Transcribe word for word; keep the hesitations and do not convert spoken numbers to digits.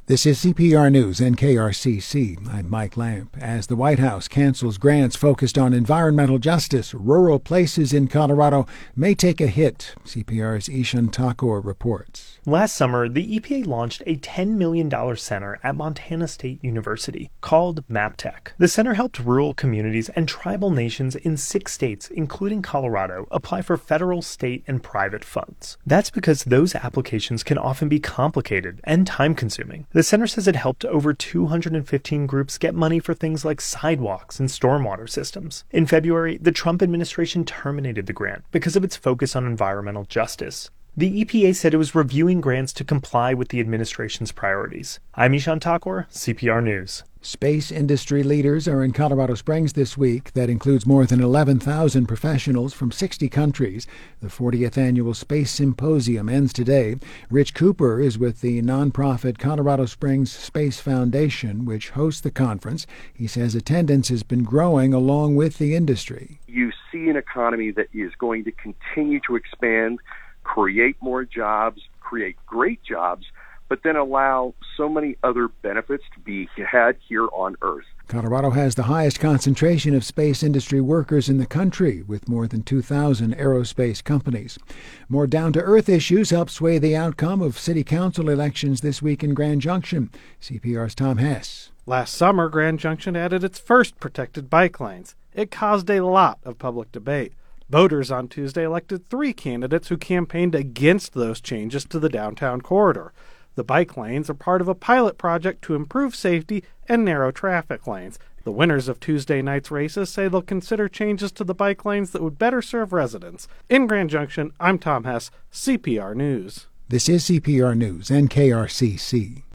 This is C P R News and K R C C. I'm Mike Lamp. As the White House cancels grants focused on environmental justice, rural places in Colorado may take a hit. C P R's Ishan Thakur reports. Last summer, the E P A launched a ten million dollars center at Montana State University called MapTech. The center helped rural communities and tribal nations in six states, including Colorado, apply for federal, state, and private funds. That's because those applications can often be complicated and time-consuming. The center says it helped over two hundred fifteen groups get money for things like sidewalks and stormwater systems. In February, the Trump administration terminated the grant because of its focus on environmental justice. The E P A said it was reviewing grants to comply with the administration's priorities. I'm Ishan Thakur, C P R News. Space industry leaders are in Colorado Springs this week. That includes more than eleven thousand professionals from sixty countries. The fortieth Annual Space Symposium ends today. Rich Cooper is with the nonprofit Colorado Springs Space Foundation, which hosts the conference. He says attendance has been growing along with the industry. You see an economy that is going to continue to expand, create more jobs, create great jobs, but then allow so many other benefits to be had here on Earth. Colorado has the highest concentration of space industry workers in the country, with more than two thousand aerospace companies. More down-to-earth issues help sway the outcome of city council elections this week in Grand Junction. C P R's Tom Hess. Last summer, Grand Junction added its first protected bike lanes. It caused a lot of public debate. Voters on Tuesday elected three candidates who campaigned against those changes to the downtown corridor. The bike lanes are part of a pilot project to improve safety and narrow traffic lanes. The winners of Tuesday night's races say they'll consider changes to the bike lanes that would better serve residents. In Grand Junction, I'm Tom Hess, C P R News. This is C P R News and K R C C.